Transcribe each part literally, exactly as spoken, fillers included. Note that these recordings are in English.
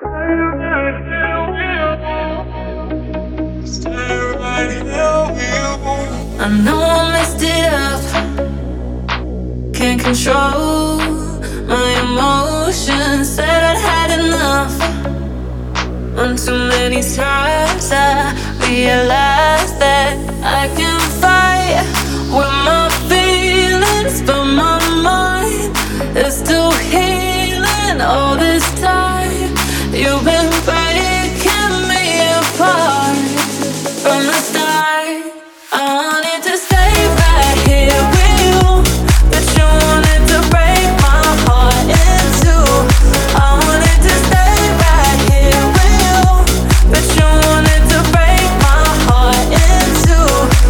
I know I messed it up, can't control my emotions. Said I'd had enough. On too many times I realized that I can fight with my feelings, but my mind is still healing. All this time you've been breaking me apart. From the start I wanted to stay right here with you, but you wanted to break my heart in two. I wanted to stay right here with you, but you wanted to break my heart in two.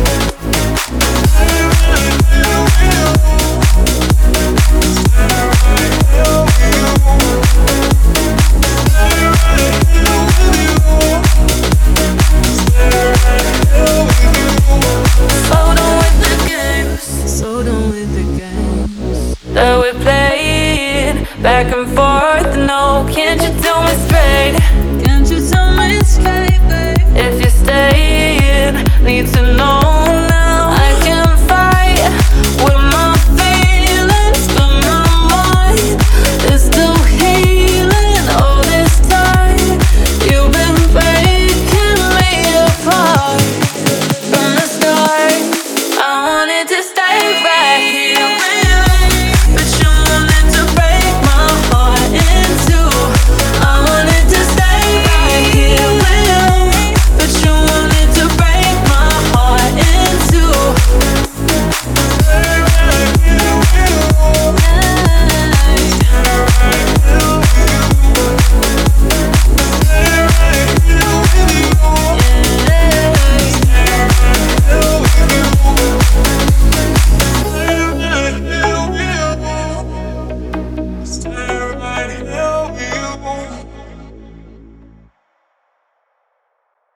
So done with the games, so done with the games that we played back and forth. No, can't you tell me straight? Can't you tell me straight, babe? If you're staying, need to know.